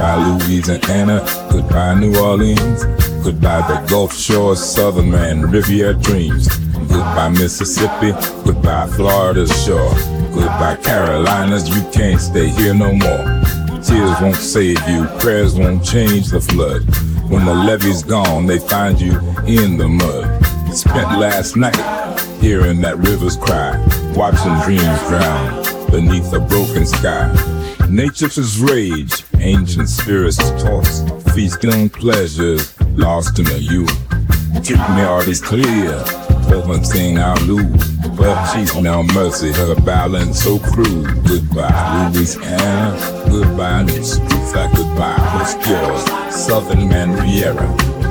Goodbye Louisiana, goodbye New Orleans, goodbye the Gulf Shore, Southern and Riviera dreams. Goodbye Mississippi, goodbye Florida shore, goodbye Carolinas, you can't stay here no more. Tears won't save you, prayers won't change the flood. When the levee's gone, they find you in the mud. Spent last night hearing that river's cry, watching dreams drown beneath a broken sky. Nature's rage, ancient spirits tossed, feasting on pleasures lost in the youth. Keep me always clear, one thing I'll lose, but she's now mercy, her balance so cruel. Goodbye Louisiana, goodbye New Streets, like goodbye Osceola, Southern and Riviera.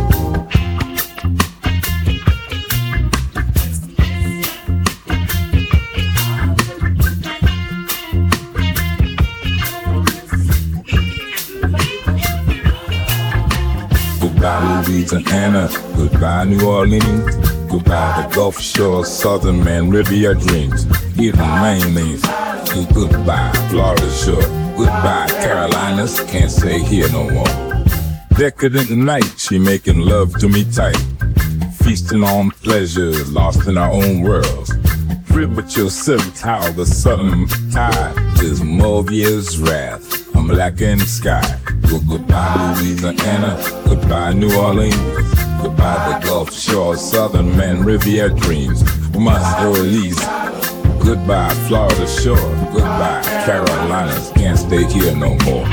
Goodbye Louisiana, goodbye New Orleans, goodbye the Gulf Shore, Southern and Riviera dreams. Even Maine, goodbye Florida shore, goodbye Carolinas, can't stay here no more. Decadent night, she making love to me tight, feasting on pleasures lost in our own worlds. Crib with yourself, how the southern tide is Mauvia's wrath, a blackened sky. Well, goodbye Louisiana, goodbye New Orleans, goodbye the Gulf Shore, Southern and Riviera dreams. Must release. Goodbye Florida shore, goodbye Carolinas, can't stay here no more.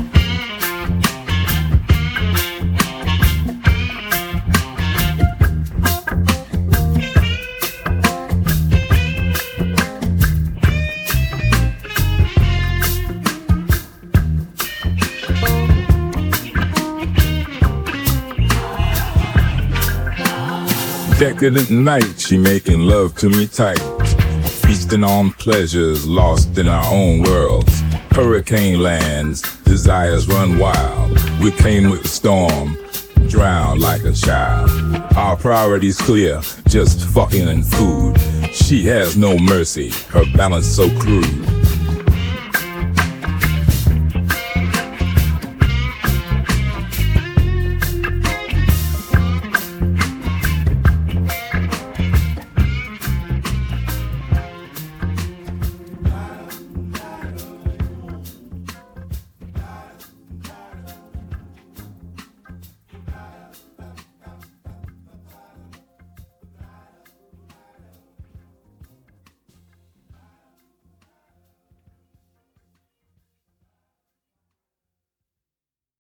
Decadent night, she making love to me tight, feasting on pleasures lost in our own worlds. Hurricane lands, desires run wild. We came with the storm, drowned like a child. Our priorities clear, just fucking and food. She has no mercy, her balance so crude.